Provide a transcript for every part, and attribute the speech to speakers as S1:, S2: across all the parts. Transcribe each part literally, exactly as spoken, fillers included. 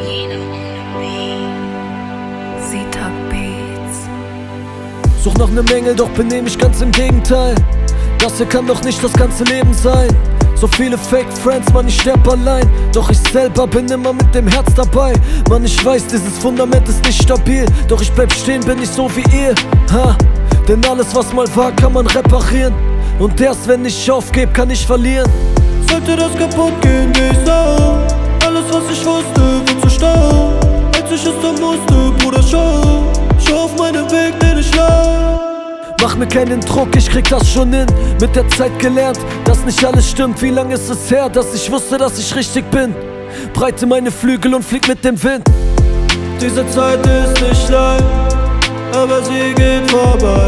S1: Such nach nem Engel, doch benehm ich ganz im Gegenteil. Das hier kann doch nicht das ganze Leben sein. So viele Fake Friends, Mann, ich sterb allein. Doch ich selber bin immer mit dem Herz dabei. Mann, ich weiß, dieses Fundament ist nicht stabil. Doch ich bleib stehen, bin nicht so wie ihr, ha. Denn alles, was mal war, kann man reparieren. Und erst wenn ich aufgeb, kann ich verlieren.
S2: Sollte das kaputt gehen, geh ich sau. Alles, was ich wusste, wird zu Stau. Als ich es dann musste, Bruder, schau. Schau auf meinen Weg, den ich lau.
S1: Mach mir keinen Druck, ich krieg das schon hin. Mit der Zeit gelernt, dass nicht alles stimmt. Wie lange ist es her, dass ich wusste, dass ich richtig bin? Breite meine Flügel und flieg mit dem Wind.
S2: Diese Zeit ist nicht lang, aber sie geht vorbei.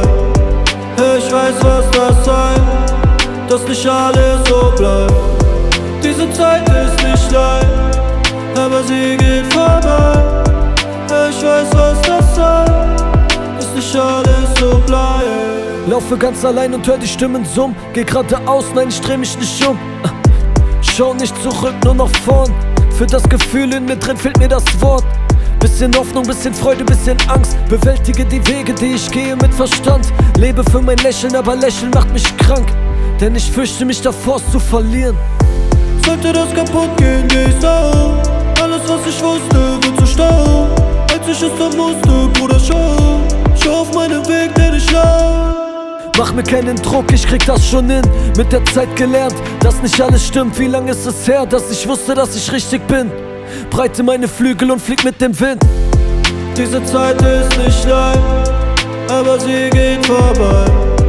S2: Ich weiß, was das heißt, dass nicht alles so bleibt. Diese Zeit ist nicht lang, aber sie geht vorbei. Ich weiß, was das heißt, dass nicht alles so bleibt.
S1: Laufe ganz allein und hör die Stimmen summen. Geh geradeaus, nein, ich dreh mich nicht um. Schau nicht zurück, nur nach vorn. Für das Gefühl in mir drin fehlt mir das Wort. Bisschen Hoffnung, bisschen Freude, bisschen Angst. Bewältige die Wege, die ich gehe mit Verstand. Lebe für mein Lächeln, aber Lächeln macht mich krank. Denn ich fürchte mich davor, es zu verlieren.
S2: Sollte das kaputt gehen, geh ich sau. Alles, was ich wusste, wird zu Stau. Als ich es dann musste, Bruder, schau. Schau auf meinen Weg, den ich lau.
S1: Mach mir keinen Druck, ich krieg das schon hin. Mit der Zeit gelernt, dass nicht alles stimmt. Wie lange ist es her, dass ich wusste, dass ich richtig bin? Breite meine Flügel und flieg mit dem Wind.
S2: Diese Zeit ist nicht lang, aber sie geht vorbei.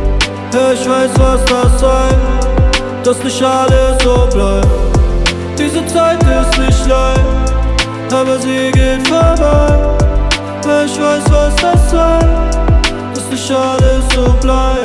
S2: Ich weiß, was das heißt, dass nicht alles so bleibt. Diese Zeit ist nicht lang, aber sie geht vorbei. Ich weiß, was das heißt, dass nicht alles so bleibt.